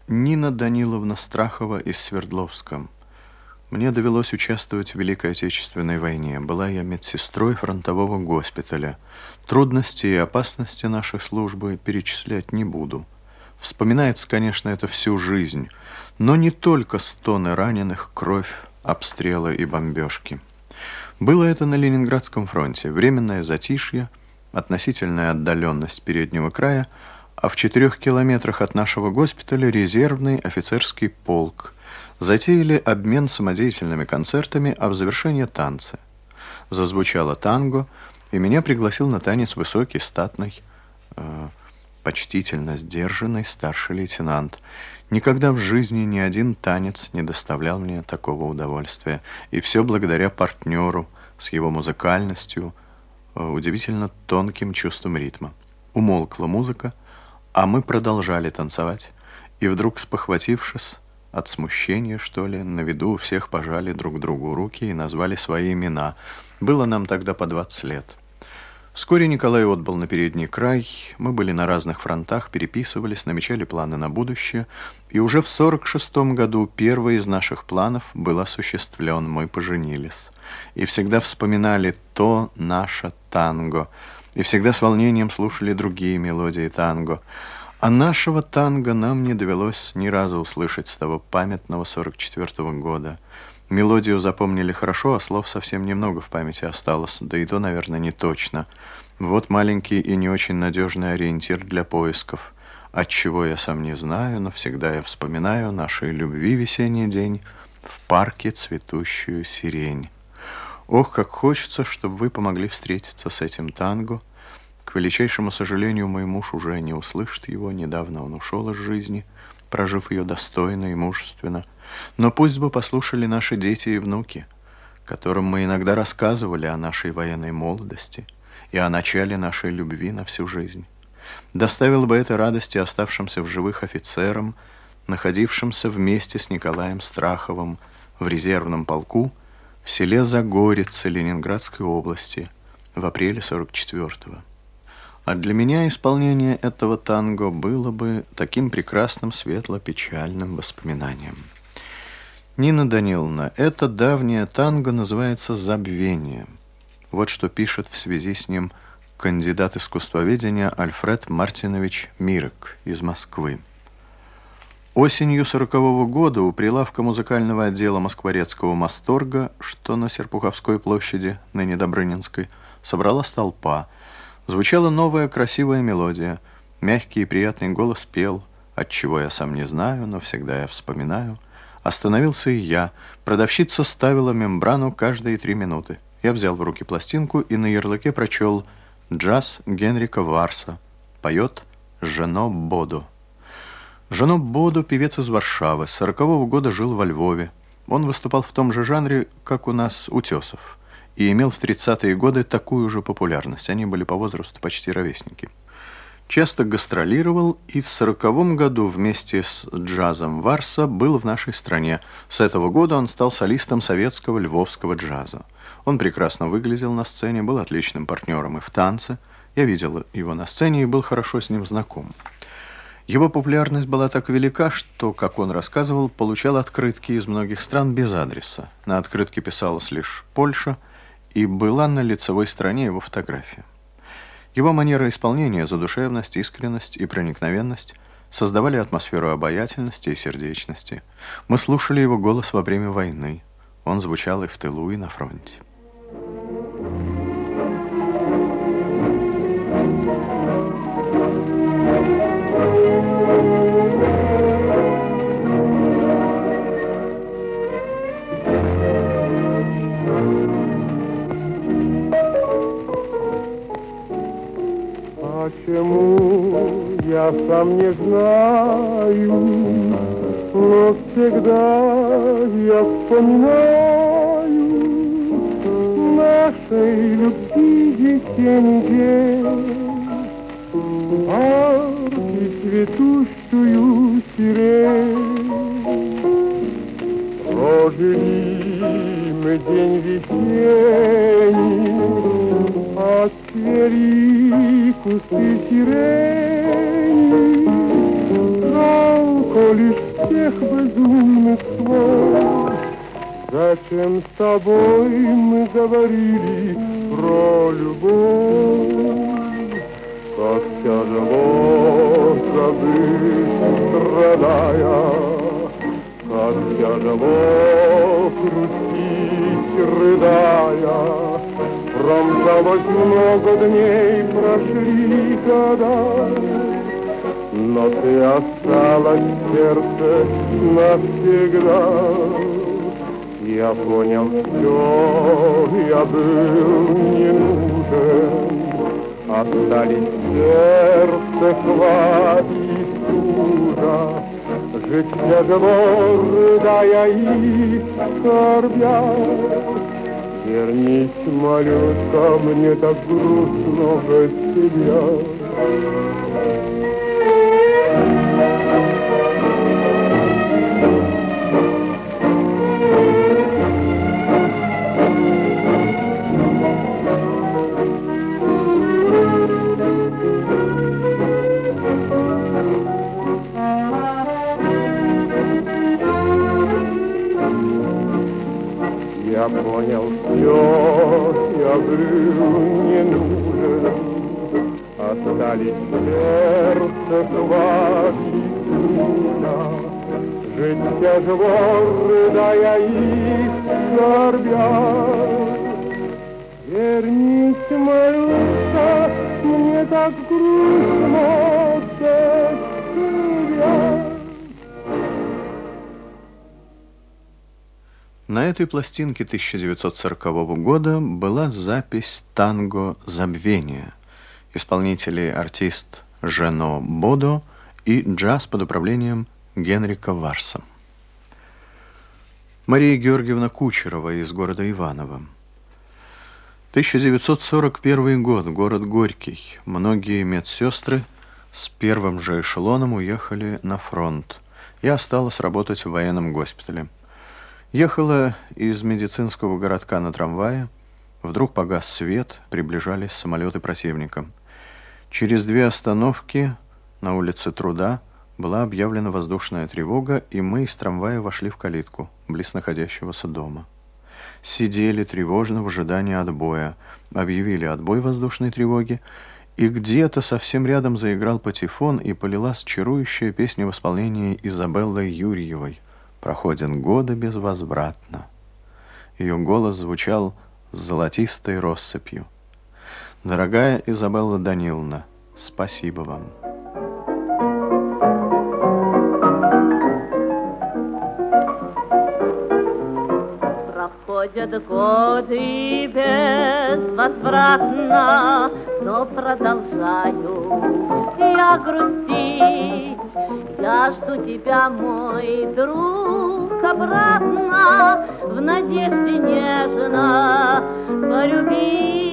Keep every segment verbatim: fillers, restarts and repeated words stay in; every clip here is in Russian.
Нина Даниловна Страхова из Свердловска. Мне довелось участвовать в Великой Отечественной войне. Была я медсестрой фронтового госпиталя. Трудности и опасности нашей службы перечислять не буду. Вспоминается, конечно, это всю жизнь, но не только стоны раненых, кровь, обстрелы и бомбежки. Было это на Ленинградском фронте. Временное затишье, относительная отдаленность переднего края, а в четырех километрах от нашего госпиталя резервный офицерский полк. Затеяли обмен самодеятельными концертами, а в завершение танцы. Зазвучало танго, и меня пригласил на танец высокий, статный, э, почтительно сдержанный старший лейтенант. Никогда в жизни ни один танец не доставлял мне такого удовольствия. И все благодаря партнеру с его музыкальностью, э, удивительно тонким чувством ритма. Умолкла музыка, а мы продолжали танцевать, и вдруг, спохватившись, от смущения, что ли, на виду у всех пожали друг другу руки и назвали свои имена. Было нам тогда по двадцать лет. Вскоре Николай отбыл на передний край, мы были на разных фронтах, переписывались, намечали планы на будущее, и уже в сорок шестом году первый из наших планов был осуществлен, мы поженились. И всегда вспоминали то наше танго, и всегда с волнением слушали другие мелодии танго. А нашего танго нам не довелось ни разу услышать с того памятного сорок четвёртого года. Мелодию запомнили хорошо, а слов совсем немного в памяти осталось, да и то, наверное, не точно. Вот маленький и не очень надежный ориентир для поисков. Отчего я сам не знаю, но всегда я вспоминаю нашей любви весенний день в парке цветущую сирень. Ох, как хочется, чтобы вы помогли встретиться с этим танго. К величайшему сожалению, мой муж уже не услышит его. Недавно он ушел из жизни, прожив ее достойно и мужественно. Но пусть бы послушали наши дети и внуки, которым мы иногда рассказывали о нашей военной молодости и о начале нашей любви на всю жизнь. Доставило бы это радости оставшимся в живых офицерам, находившимся вместе с Николаем Страховым в резервном полку в селе Загорице Ленинградской области в апреле сорок четвёртого. А для меня исполнение этого танго было бы таким прекрасным светло-печальным воспоминанием. Нина Даниловна, это давнее танго называется «Забвение». Вот что пишет в связи с ним кандидат искусствоведения Альфред Мартинович Мирек из Москвы. Осенью сорокового года у прилавка музыкального отдела Москворецкого «Масторга», что на Серпуховской площади, ныне Добрынинской, собралась толпа. Звучала новая красивая мелодия. Мягкий и приятный голос пел, отчего я сам не знаю, но всегда я вспоминаю. Остановился и я. Продавщица ставила мембрану каждые три минуты. Я взял в руки пластинку и на ярлыке прочел «Джаз Генрика Варса». Поет Жено Бодо. Жено Бодо, певец из Варшавы, с сорокового года жил во Львове. Он выступал в том же жанре, как у нас Утесов, и имел в тридцатые годы такую же популярность. Они были по возрасту почти ровесники. Часто гастролировал и в сороковом году вместе с джазом Варса был в нашей стране. С этого года он стал солистом советского львовского джаза. Он прекрасно выглядел на сцене, был отличным партнером и в танце. Я видел его на сцене и был хорошо с ним знаком. Его популярность была так велика, что, как он рассказывал, получал открытки из многих стран без адреса. На открытке писалась лишь «Польша», и была на лицевой стороне его фотография. Его манера исполнения, задушевность, искренность и проникновенность создавали атмосферу обаятельности и сердечности. Мы слушали его голос во время войны. Он звучал и в тылу, и на фронте. Почему, я сам не знаю, но всегда я вспоминаю нашей любви весенний день, парки цветущую сирень. Прожили мы день весенний, отцвели кусты сирени, жалко лишь всех безумных слов. Зачем с тобой мы говорили про любовь? Как тяжело забыть, страдая, как тяжело грустить, рыдая. Промчалось много дней, прошли года, но ты осталась в сердце навсегда. Я понял все, я был не нужен, остались в сердце хват и стужа. Жить тяжело, рыдая и скорбя. Вернись, малютка, мне так грустно без тебя. Я понял все, я был не нужен, остались в сердце хват и стужа. Жить тяжело, рыдая и скорбя. Вернись, малютка, мне так грустно без тебя. На этой пластинке тысяча девятьсот сорокового года была запись «Танго Забвения». Исполнители артист Жено Бодо и джаз под управлением Генрика Варса. Мария Георгиевна Кучерова из города Иваново. тысяча девятьсот сорок первый год, город Горький. Многие медсестры с первым же эшелоном уехали на фронт. Я осталась работать в военном госпитале. Ехала из медицинского городка на трамвае. Вдруг погас свет, приближались самолеты противника. Через две остановки на улице Труда была объявлена воздушная тревога, и мы из трамвая вошли в калитку близ находящегося дома. Сидели тревожно в ожидании отбоя. Объявили отбой воздушной тревоги, и где-то совсем рядом заиграл патефон, и полилась чарующая песня в исполнении Изабеллы Юрьевой. Проходят годы безвозвратно. Ее голос звучал с золотистой россыпью. Дорогая Изабелла Даниловна, спасибо вам. Проходят годы безвозвратно, но продолжаю я грустить. Я жду тебя, мой друг, обратно, в надежде нежно полюбить.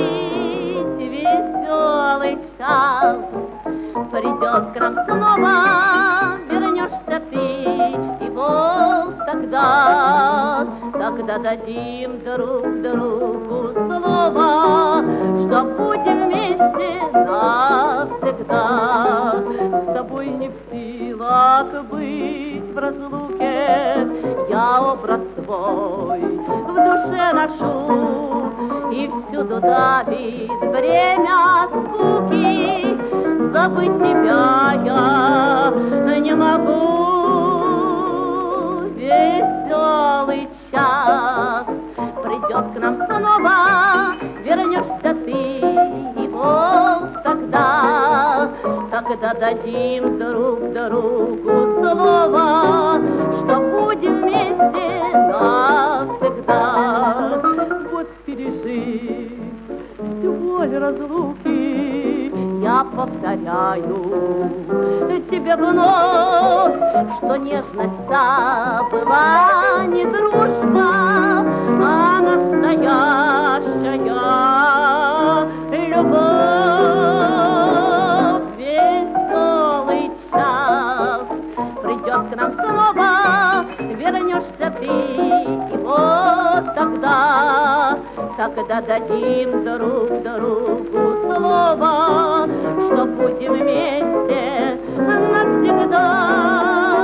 Веселый час придет к нам снова, вернешься ты, и вот тогда, тогда дадим друг другу слово, что будем вместе навсегда. С тобой не в силах быть в разлуке, я образ твой в душе ношу, и всюду давит бремя скуки. Забыть тебя я не могу. Веселый час придет к нам снова, вернешься ты, и вот тогда, тогда дадим друг другу слово, что будем вместе навсегда. Вот пережив всю боль разлуки, я повторяю тебе вновь, что нежность-то была не дружба, а настоящая любовь. Веселый час придет к нам снова, вернешься ты, и вот тогда, тогда дадим друг другу слово, что будем вместе навсегда.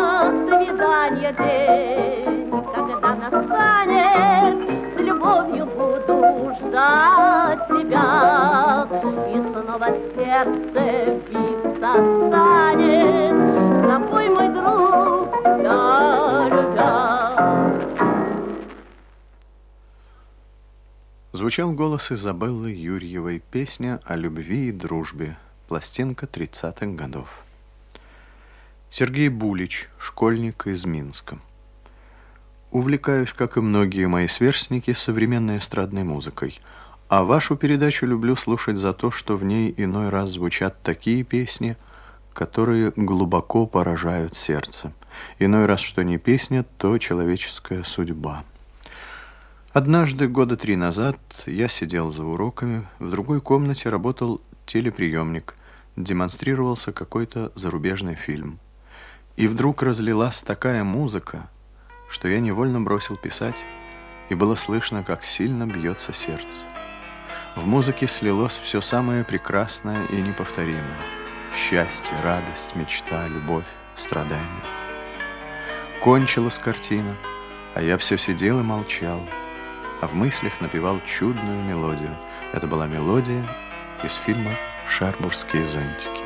Звучал голос Изабеллы Юрьевой, песня о любви и дружбе, пластинка тридцатых годов. Сергей Булич, школьник из Минска. Увлекаюсь, как и многие мои сверстники, современной эстрадной музыкой, а вашу передачу люблю слушать за то, что в ней иной раз звучат такие песни, которые глубоко поражают сердце. Иной раз, что не песня, то человеческая судьба. Однажды, года три назад, я сидел за уроками, в другой комнате работал телеприемник, демонстрировался какой-то зарубежный фильм. И вдруг разлилась такая музыка, что я невольно бросил писать, и было слышно, как сильно бьется сердце. В музыке слилось все самое прекрасное и неповторимое. Счастье, радость, мечта, любовь, страдания. Кончилась картина, а я все сидел и молчал, а в мыслях напевал чудную мелодию. Это была мелодия из фильма «Шербургские зонтики».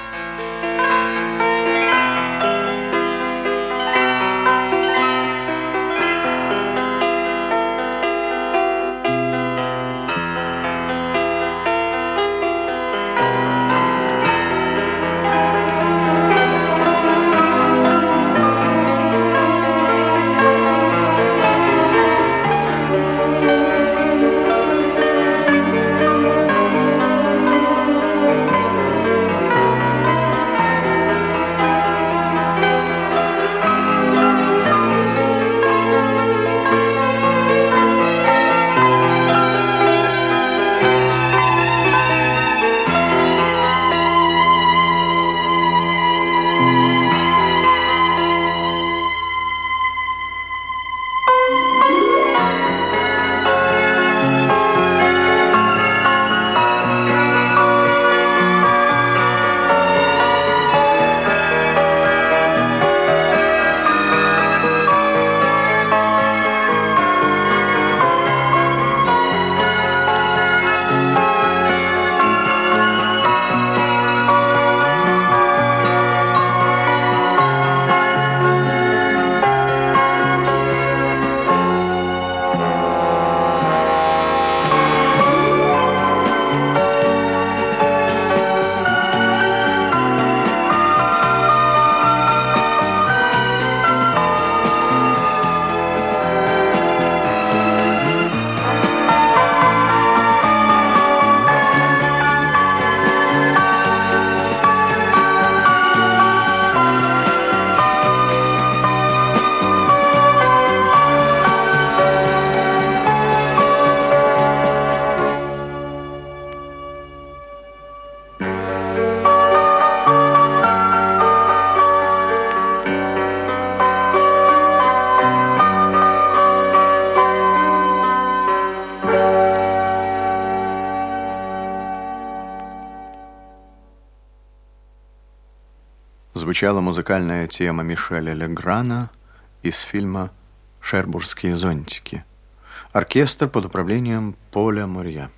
Звучала музыкальная тема Мишеля Леграна из фильма «Шербургские зонтики». Оркестр под управлением Поля Мурья.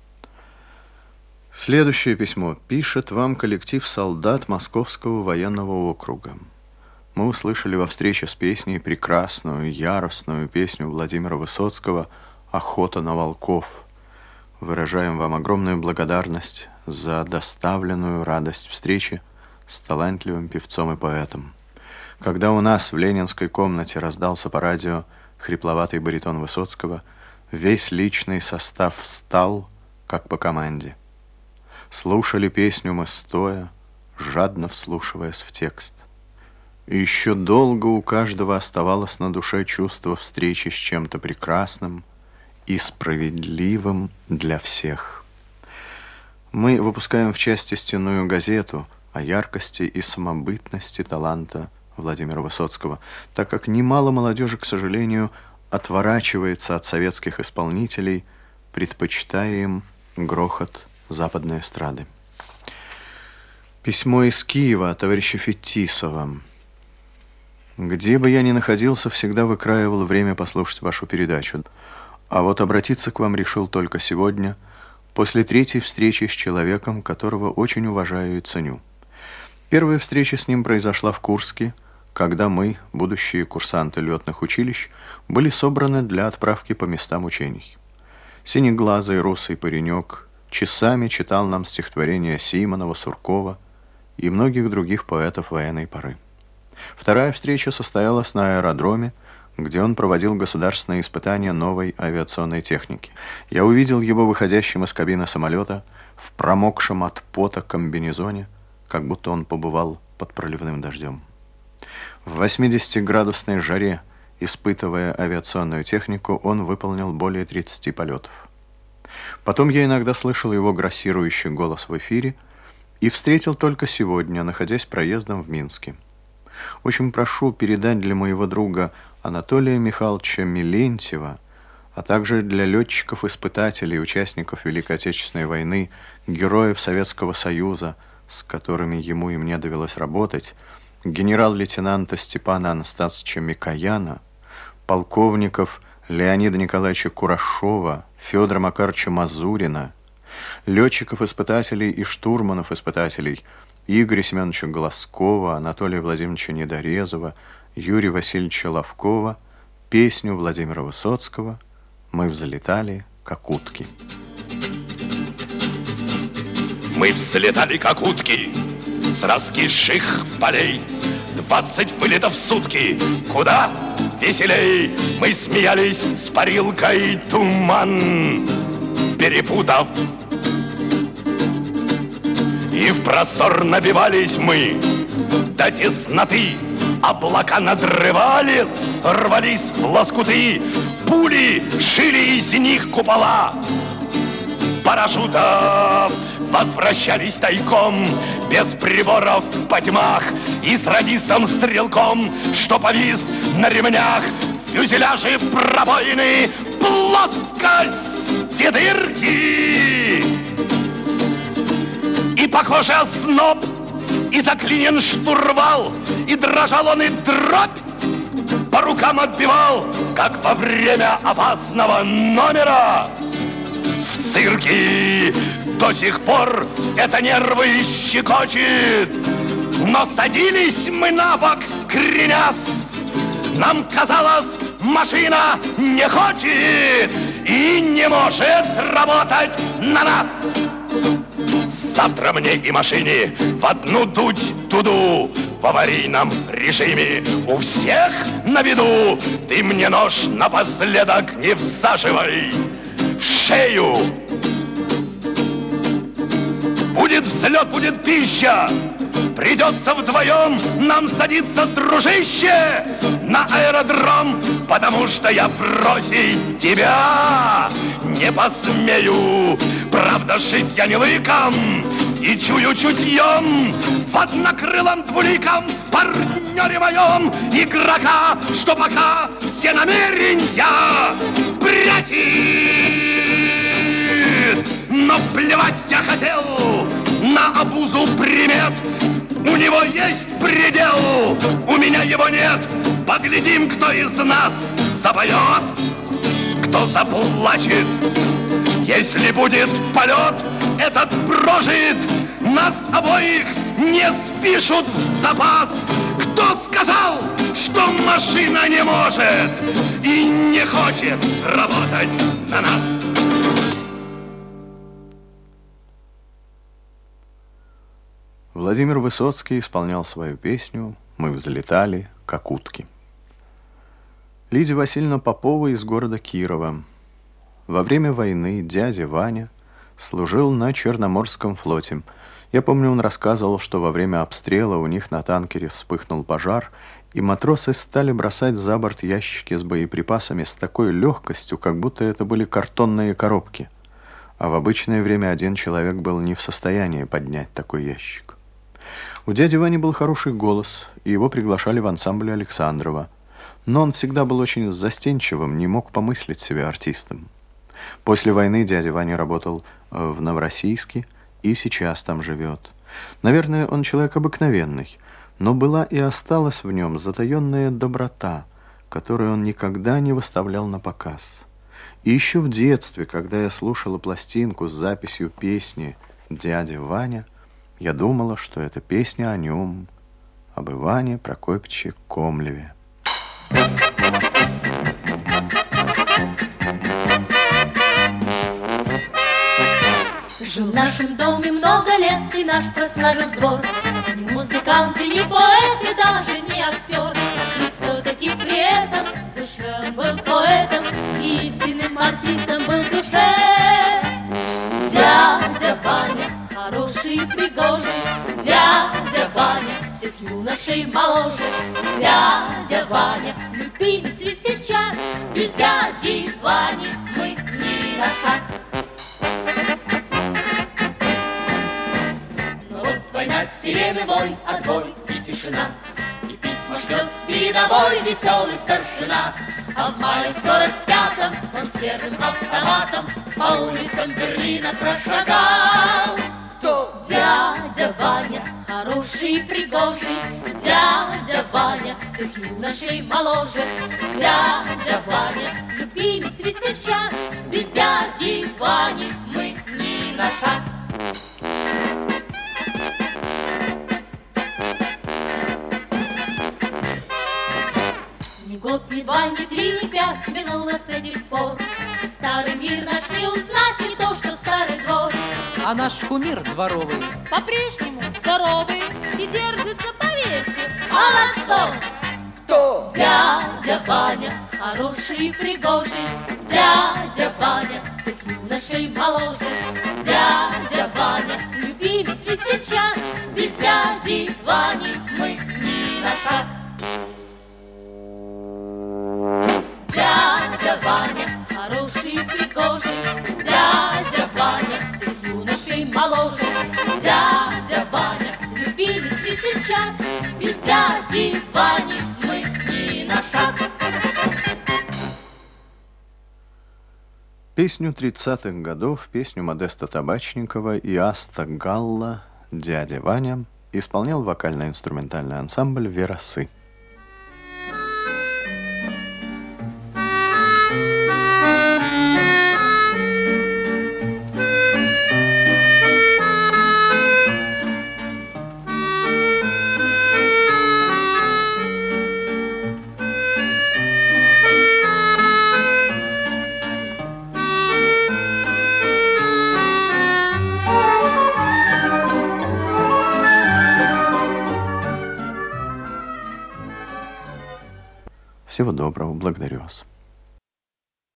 Следующее письмо пишет вам коллектив солдат Московского военного округа. Мы услышали во встрече с песней прекрасную, яростную песню Владимира Высоцкого «Охота на волков». Выражаем вам огромную благодарность за доставленную радость встречи с талантливым певцом и поэтом. Когда у нас в ленинской комнате раздался по радио хрипловатый баритон Высоцкого, весь личный состав встал, как по команде. Слушали песню мы стоя, жадно вслушиваясь в текст. И еще долго у каждого оставалось на душе чувство встречи с чем-то прекрасным и справедливым для всех. Мы выпускаем в части «Стенную газету» о яркости и самобытности таланта Владимира Высоцкого, так как немало молодежи, к сожалению, отворачивается от советских исполнителей, предпочитая им грохот западной эстрады. Письмо из Киева от товарища Фетисова. Где бы я ни находился, всегда выкраивал время послушать вашу передачу. А вот обратиться к вам решил только сегодня, после третьей встречи с человеком, которого очень уважаю и ценю. Первая встреча с ним произошла в Курске, когда мы, будущие курсанты летных училищ, были собраны для отправки по местам учений. Синеглазый русый паренек часами читал нам стихотворения Симонова, Суркова и многих других поэтов военной поры. Вторая встреча состоялась на аэродроме, где он проводил государственные испытания новой авиационной техники. Я увидел его выходящим из кабины самолета в промокшем от пота комбинезоне, как будто он побывал под проливным дождем. В восьмидесятиградусной жаре, испытывая авиационную технику, он выполнил более тридцати полетов. Потом я иногда слышал его грассирующий голос в эфире и встретил только сегодня, находясь проездом в Минске. Очень прошу передать для моего друга Анатолия Михайловича Милентьева, а также для летчиков-испытателей, участников Великой Отечественной войны, героев Советского Союза, с которыми ему и мне довелось работать, генерал-лейтенанта Степана Анастасовича Микояна, полковников Леонида Николаевича Курашова, Федора Макаровича Мазурина, летчиков-испытателей и штурманов-испытателей Игоря Семеновича Глазкова, Анатолия Владимировича Недорезова, Юрия Васильевича Ловкова, песню Владимира Высоцкого «Мы взлетали, как утки». Мы взлетали, как утки, с раскисших полей. Двадцать вылетов в сутки, куда веселей. Мы смеялись с парилкой туман перепутав. И в простор набивались мы до тесноты. Облака надрывались, рвались в лоскуты. Пули шили из них купола парашютов. Возвращались тайком, без приборов по тьмах. И с радистом-стрелком, что повис на ремнях. Фюзеляжи пробоины, плоскости дырки. И, похоже, озноб, и заклинен штурвал. И дрожал он, и дробь по рукам отбивал, как во время опасного номера в цирке. До сих пор это нервы щекочет. Но садились мы на бок, кренясь. Нам казалось, машина не хочет и не может работать на нас. Завтра мне и машине в одну дуть дуду. В аварийном режиме у всех на виду. Ты мне нож напоследок не всаживай в шею. Будет взлет, будет пища. Придется вдвоем нам садиться, дружище, на аэродром, потому что я бросить тебя не посмею. Правда, шить я не лыком и чую чутьем в однокрылом двуликом партнере моем игрока, что пока все намерения прячет. Но плевать я хотел на обузу примет. У него есть предел, у меня его нет. Поглядим, кто из нас запоет, кто заплачет. Если будет полет, этот прожит. Нас обоих не спишут в запас. Кто сказал, что машина не может и не хочет работать на нас? Владимир Высоцкий исполнял свою песню «Мы взлетали, как утки». Лидия Васильевна Попова из города Кирова. Во время войны дядя Ваня служил на Черноморском флоте. Я помню, он рассказывал, что во время обстрела у них на танкере вспыхнул пожар, и матросы стали бросать за борт ящики с боеприпасами с такой легкостью, как будто это были картонные коробки. А в обычное время один человек был не в состоянии поднять такой ящик. У дяди Вани был хороший голос, и его приглашали в ансамбль Александрова. Но он всегда был очень застенчивым, не мог помыслить себя артистом. После войны дядя Ваня работал в Новороссийске и сейчас там живет. Наверное, он человек обыкновенный, но была и осталась в нем затаенная доброта, которую он никогда не выставлял на показ. И еще в детстве, когда я слушала пластинку с записью песни «Дядя Ваня», я думала, что это песня о нем, об Иване Прокопьевиче Комлеве. Жил в нашем доме много лет, и наш прославил двор. Ни музыкант, и ни поэт, и даже не актер. И все-таки при этом в душе он был поэтом, и истинным артистом был в душе. Дядя Ваня, хороший и пригожий, дядя Ваня, всех юношей моложе. Дядя Ваня, любимец весельчак, без дяди Вани мы ни на шаг. Но вот война, сирены, вой, отбой и тишина, и письма шлет с передовой веселый старшина. А в мае в сорок пятом он с верным автоматом по улицам Берлина прошагал. Кто? Дядя Ваня, хороший и пригожий, дядя Ваня, всех юношей моложе. Дядя Ваня, любимец весельчак, без дяди Вани мы ни на шаг. Ни год, ни два, ни три, ни пять минуло с этих пор, и старый мир наш не узнать, не то, что старый двор. А наш кумир дворовый По-прежнему здоровый и держится, поверьте, молодцом. Кто? Дядя Ваня, хороший и пригожий, дядя Ваня, всех юношей моложе. Дядя Ваня, любимец весельчак, без дяди Вани мы ни на шаг. Дядя Ваня, хороший и пригожий, дядя Ваня, всех юношей моложе. Дядя Ваня, любимец весельчак, без дяди Вани мы ни на шаг. Песню тридцатых годов, песню Модеста Табачникова и Аста Галла «Дядя Ваня» исполнял вокально-инструментальный ансамбль «Верасы». Всего доброго, благодарю вас.